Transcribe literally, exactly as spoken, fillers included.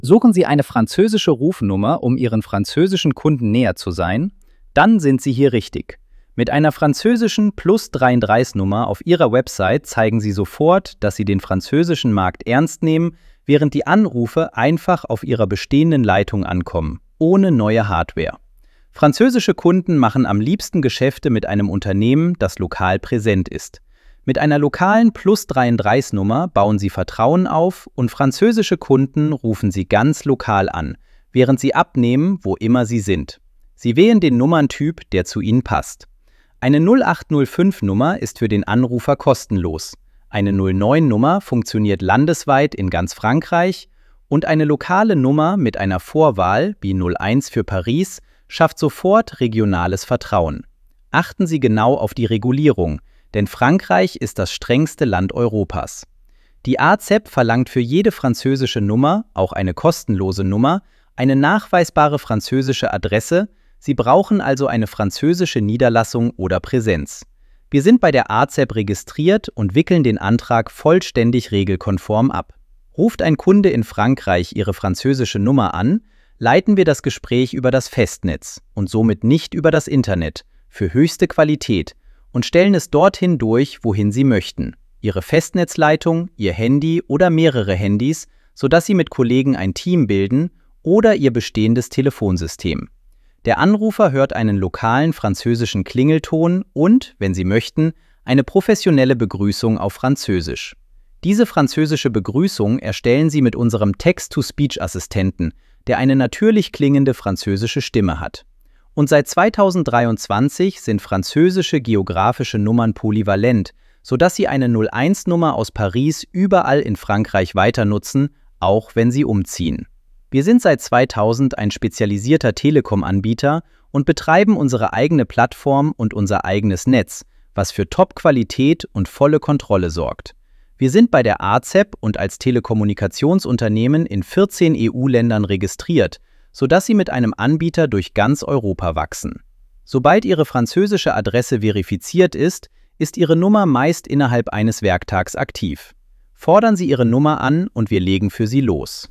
Suchen Sie eine französische Rufnummer, um Ihren französischen Kunden näher zu sein? Dann sind Sie hier richtig. Mit einer französischen Plus dreiunddreißig Nummer auf Ihrer Website zeigen Sie sofort, dass Sie den französischen Markt ernst nehmen, während die Anrufe einfach auf Ihrer bestehenden Leitung ankommen, ohne neue Hardware. Französische Kunden machen am liebsten Geschäfte mit einem Unternehmen, das lokal präsent ist. Mit einer lokalen Plus dreiunddreißig Nummer bauen Sie Vertrauen auf und französische Kunden rufen Sie ganz lokal an, während Sie abnehmen, wo immer Sie sind. Sie wählen den Nummerntyp, der zu Ihnen passt. Eine null acht null fünf Nummer ist für den Anrufer kostenlos. Eine null neun Nummer funktioniert landesweit in ganz Frankreich und eine lokale Nummer mit einer Vorwahl wie null eins für Paris schafft sofort regionales Vertrauen. Achten Sie genau auf die Regulierung, denn Frankreich ist das strengste Land Europas. Die A Z E P verlangt für jede französische Nummer, auch eine kostenlose Nummer, eine nachweisbare französische Adresse. Sie brauchen also eine französische Niederlassung oder Präsenz. Wir sind bei der A Z E P registriert und wickeln den Antrag vollständig regelkonform ab. Ruft ein Kunde in Frankreich Ihre französische Nummer an, leiten wir das Gespräch über das Festnetz und somit nicht über das Internet für höchste Qualität und stellen es dorthin durch, wohin Sie möchten. Ihre Festnetzleitung, Ihr Handy oder mehrere Handys, sodass Sie mit Kollegen ein Team bilden oder Ihr bestehendes Telefonsystem. Der Anrufer hört einen lokalen französischen Klingelton und, wenn Sie möchten, eine professionelle Begrüßung auf Französisch. Diese französische Begrüßung erstellen Sie mit unserem Text-to-Speech-Assistenten, der eine natürlich klingende französische Stimme hat. Und seit zweitausenddreiundzwanzig sind französische geografische Nummern polyvalent, sodass Sie eine null eins Nummer aus Paris überall in Frankreich weiter nutzen, auch wenn Sie umziehen. Wir sind seit zweitausend ein spezialisierter Telekom-Anbieter und betreiben unsere eigene Plattform und unser eigenes Netz, was für Top-Qualität und volle Kontrolle sorgt. Wir sind bei der A Z E P und als Telekommunikationsunternehmen in vierzehn E U-Ländern registriert, sodass Sie mit einem Anbieter durch ganz Europa wachsen. Sobald Ihre französische Adresse verifiziert ist, ist Ihre Nummer meist innerhalb eines Werktags aktiv. Fordern Sie Ihre Nummer an und wir legen für Sie los.